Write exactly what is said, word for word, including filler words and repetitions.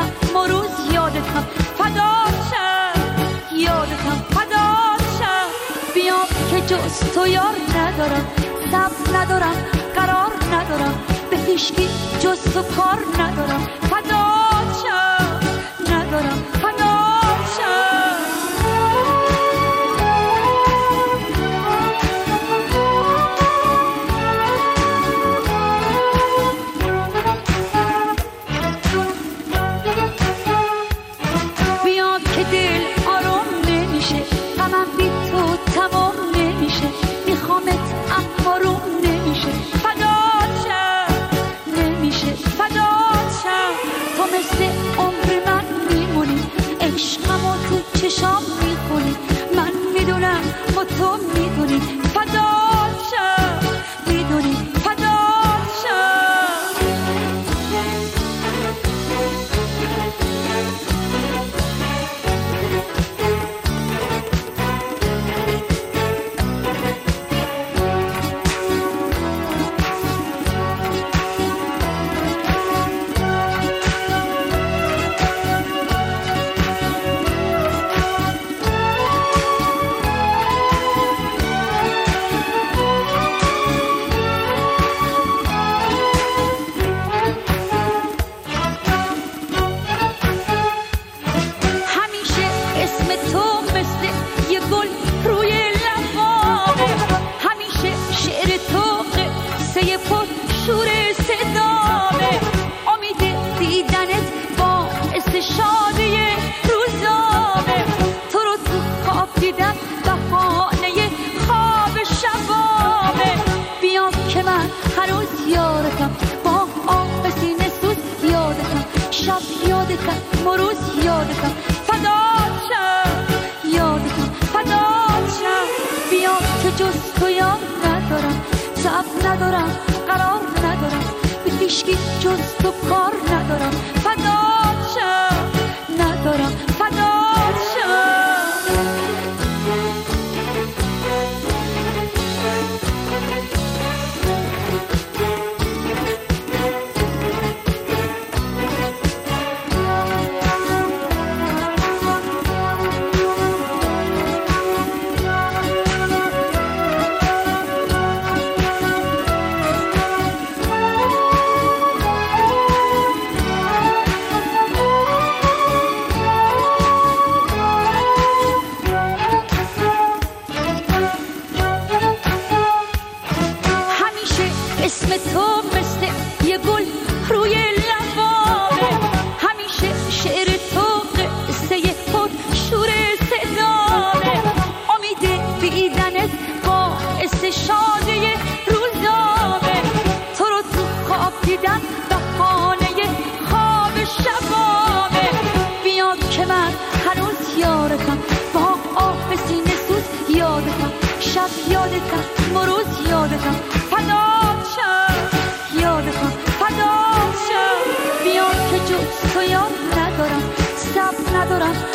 شب و روز یادتم فدات شم، یادتم فدات شم. بیام که جز تو یار ندارم، صبر ندارم، قرار ندارم، به هیچکی جز تو کار ندارم. فدات شم، ندارم فدات شم. بیام که دل آروم نمیشه، غمم بی تو تمام نمیشه، میخوامت اما روم نمیشه. فدات شم، نمیشه فدات شم. تو مثل عمر من میمونی، عشقمو تو چشام میخونی، من میدونم و تو میدونی. فدات شم، میدونی فدات شم. شب یادتم و روز یادتم فدات شم، یادتم فدات شم. بیام که جز تو یار ندارم، صبر ندارم، قرار ندارم، به هیچکی جز تو کار ندارم. فدات شم، ندارم فدات شم. شب یادتم و روز یادتم فدات شم، یادتم فدات شم. بیام که جز تو یار ندارم، صبر ندارم،